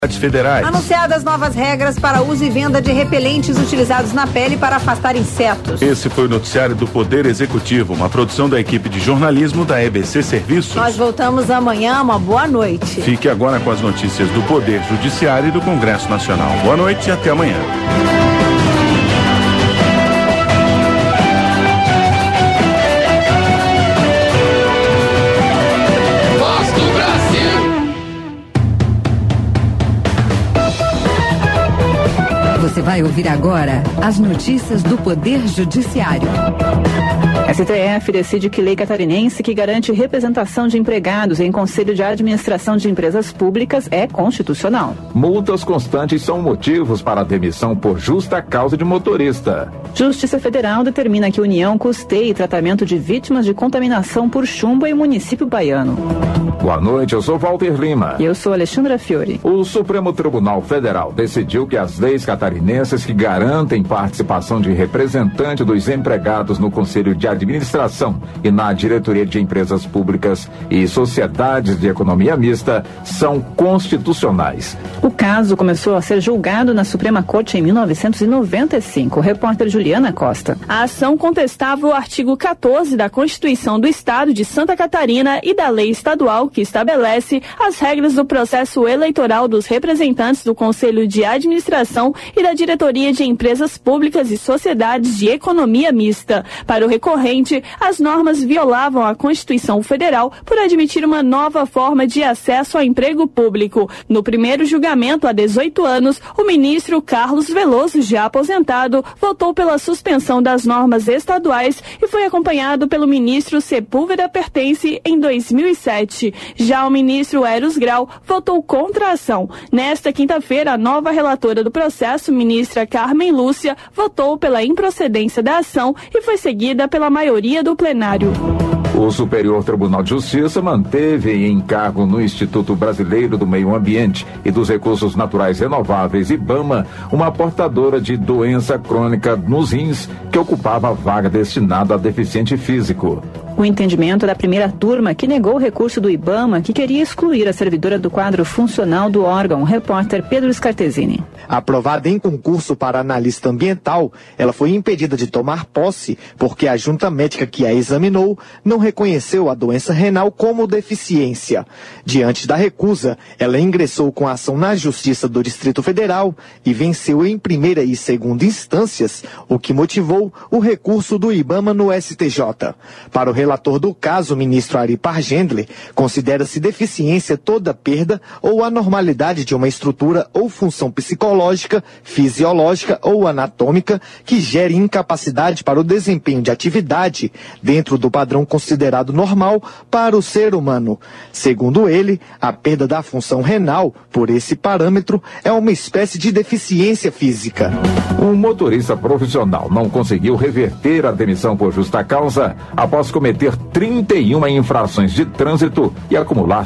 federais. Anunciadas novas regras para uso e venda de repelentes utilizados na pele para afastar insetos. Esse foi o noticiário do Poder Executivo, uma produção da equipe de jornalismo da EBC Serviços. Nós voltamos amanhã, uma boa noite. Fique agora com as notícias do Poder Judiciário e do Congresso Nacional. Boa noite e até amanhã. Você vai ouvir agora as notícias do Poder Judiciário. STF decide que lei catarinense que garante representação de empregados em Conselho de Administração de Empresas Públicas é constitucional. Multas constantes são motivos para a demissão por justa causa de motorista. Justiça Federal determina que a União custeie tratamento de vítimas de contaminação por chumbo em município baiano. Boa noite, eu sou Walter Lima. E eu sou Alexandra Fiore. O Supremo Tribunal Federal decidiu que as leis catarinenses que garantem participação de representante dos empregados no Conselho de Administração e na Diretoria de Empresas Públicas e Sociedades de Economia Mista são constitucionais. O caso começou a ser julgado na Suprema Corte em 1995. Repórter Juliana Costa. A ação contestava o artigo 14 da Constituição do Estado de Santa Catarina e da Lei Estadual que estabelece as regras do processo eleitoral dos representantes do Conselho de Administração e da Diretoria de Empresas Públicas e Sociedades de Economia Mista. Para o recorrente, as normas violavam a Constituição Federal por admitir uma nova forma de acesso ao emprego público. No primeiro julgamento, há 18 anos, o ministro Carlos Veloso, já aposentado, votou pela suspensão das normas estaduais e foi acompanhado pelo ministro Sepúlveda Pertence em 2007. Já o ministro Eros Grau votou contra a ação. Nesta quinta-feira, a nova relatora do processo, ministra Carmen Lúcia, votou pela improcedência da ação e foi seguida pela maioria do plenário. O Superior Tribunal de Justiça manteve em encargo no Instituto Brasileiro do Meio Ambiente e dos Recursos Naturais Renováveis, IBAMA, uma portadora de doença crônica nos rins que ocupava a vaga destinada a deficiente físico. O entendimento da primeira turma que negou o recurso do IBAMA, que queria excluir a servidora do quadro funcional do órgão, o repórter Pedro Scartesini. Aprovada em concurso para analista ambiental, ela foi impedida de tomar posse porque a junta médica que a examinou não reconheceu a doença renal como deficiência. Diante da recusa, ela ingressou com a ação na Justiça do Distrito Federal e venceu em primeira e segunda instâncias, o que motivou o recurso do IBAMA no STJ. Para o relator do caso, o ministro Ari Pargendler, considera-se deficiência toda perda ou anormalidade de uma estrutura ou função psicológica, fisiológica ou anatômica que gere incapacidade para o desempenho de atividade dentro do padrão considerado normal para o ser humano. Segundo ele, a perda da função renal, por esse parâmetro, é uma espécie de deficiência física. Um motorista profissional não conseguiu reverter a demissão por justa causa após cometer 31 infrações de trânsito e acumular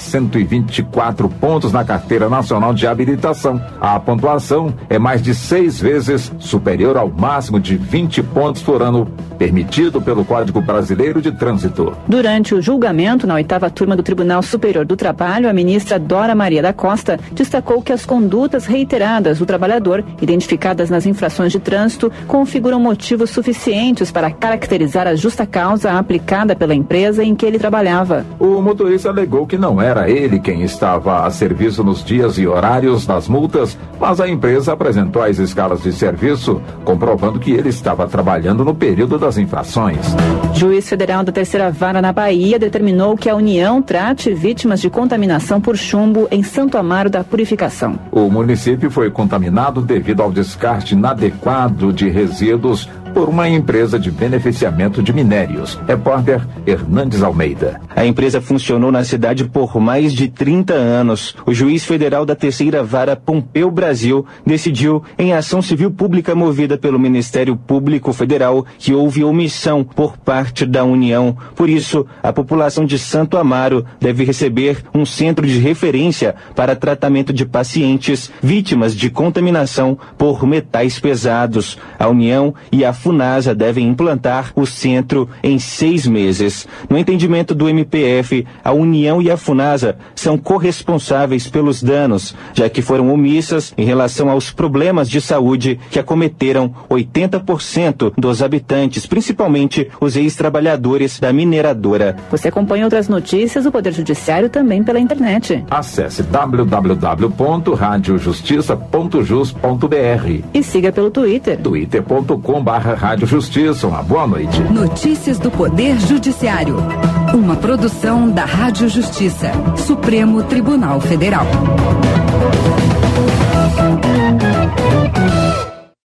124 pontos na Carteira Nacional de Habilitação. A pontuação é mais de 6 vezes superior ao máximo de 20 pontos por ano permitido pelo Código Brasileiro de Trânsito. Durante o julgamento na 8ª turma do Tribunal Superior do Trabalho, a ministra Dora Maria da Costa destacou que as condutas reiteradas do trabalhador, identificadas nas infrações de trânsito, configuram motivos suficientes para caracterizar a justa causa aplicada pela empresa em que ele trabalhava. O motorista alegou que não era ele quem estava a serviço nos dias e horários das multas, mas a empresa apresentou as escalas de serviço, comprovando que ele estava trabalhando no período das infrações. Juiz federal da Terceira Vara na Bahia determinou que a União trate vítimas de contaminação por chumbo em Santo Amaro da Purificação. O município foi contaminado devido ao descarte inadequado de resíduos por uma empresa de beneficiamento de minérios. Repórter Hernandes Almeida. A empresa funcionou na cidade por mais de 30 anos. O juiz federal da Terceira Vara Pompeu Brasil decidiu, em ação civil pública movida pelo Ministério Público Federal, que houve omissão por parte da União. Por isso, a população de Santo Amaro deve receber um centro de referência para tratamento de pacientes vítimas de contaminação por metais pesados. A União e a Funasa devem implantar o centro em 6 meses. No entendimento do MPF, a União e a Funasa são corresponsáveis pelos danos, já que foram omissas em relação aos problemas de saúde que acometeram 80% dos habitantes, principalmente os ex-trabalhadores da mineradora. Você acompanha outras notícias do Poder Judiciário também pela internet. Acesse www.radiojustiça.jus.br e siga pelo Twitter. twitter.com/radiojustiça. Uma boa noite. Notícias do Poder Judiciário. Uma produção da Rádio Justiça, Supremo Tribunal Federal.